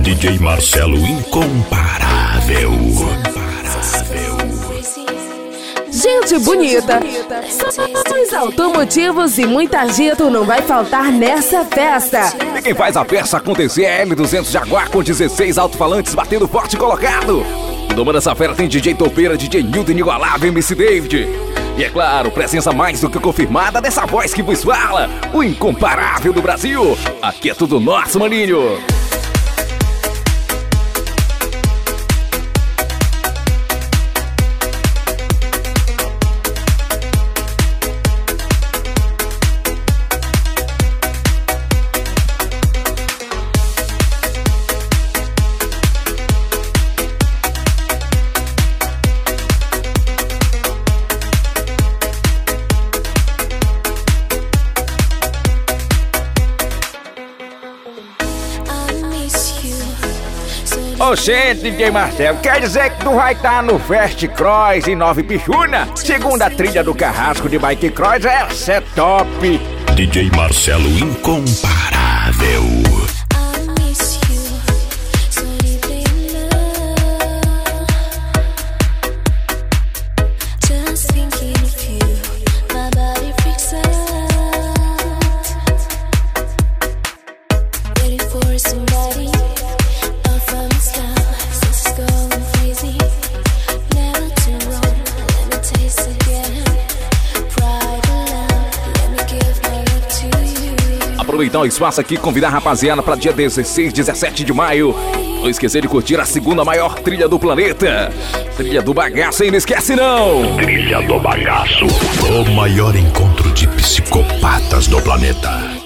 DJ Marcelo incomparável. Gente bonita, sons automotivos e muito agito não vai faltar nessa festa. E quem faz a festa acontecer é L200 Jaguar com 16 alto-falantes batendo forte e colocado. Domando essa fera tem DJ Topeira, DJ Nilton Inigualável, MC David. E é claro, presença mais do que confirmada dessa voz que vos fala, o incomparável do Brasil. Aqui é tudo nosso, maninho. Oxente, DJ Marcelo, quer dizer que tu vai estar no Fast Cross em Nova Ipixuna? Segunda trilha do carrasco de Bike Cross, essa é top! DJ Marcelo incomparável. Aproveitar o espaço aqui e convidar a rapaziada para dia 16, 17 de maio. Não esquecer de curtir a segunda maior trilha do planeta. Trilha do Bagaço, hein? Não esquece não! Trilha do Bagaço, o maior encontro de psicopatas do planeta.